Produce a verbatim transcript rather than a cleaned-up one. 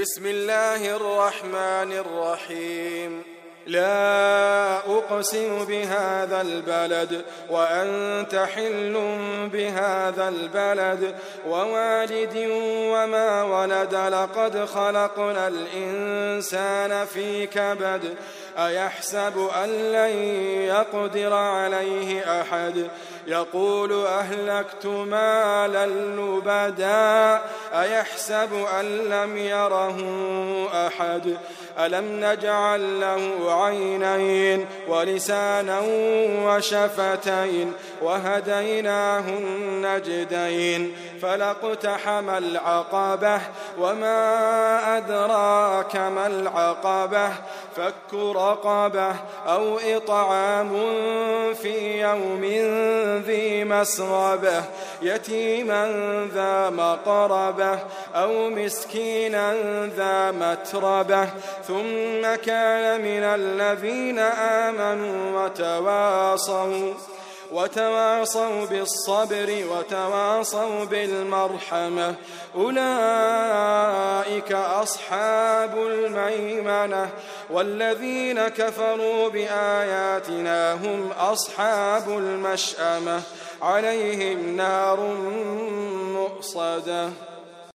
بسم الله الرحمن الرحيم. لا أقسم بهذا البلد وأنت حل بهذا البلد ووالد وما ولد لقد خلقنا الإنسان في كبد أيحسب أن لن يقدر عليه أحد يقول أهلكت مالا لبدا أيحسب أن لم يره أحد ألم نجعل له عينين ولسانا وشفتين وهديناه النجدين فلاقتحم العقبة وما أدراك ما العقبة فك رقبة أو إطعام في يوم ذي مسغبة يتيما ذا مقربة أو مسكينا ذا متربة ثم كان من الذين آمنوا وتواصوا وتواصوا بالصبر وتواصوا بالمرحمة أولئك أصحاب الميمنة والذين كفروا بآياتنا هم أصحاب المشأمة عليهم نار مؤصدة.